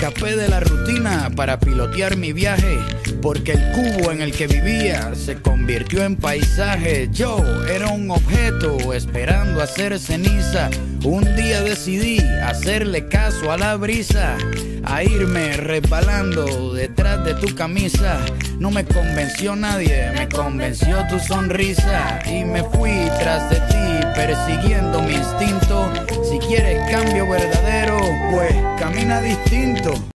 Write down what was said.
escapé de la rutina para pilotear mi viaje, porque el cubo en el que vivía se convirtió en paisaje. Yo era un objeto esperando hacer ceniza. Un día decidí hacerle caso a la brisa, a irme resbalando detrás de tu camisa. No me convenció nadie, me convenció tu sonrisa, y me fui tras de ti persiguiendo mi instinto. Si quieres cambio verdadero, pues camina distinto.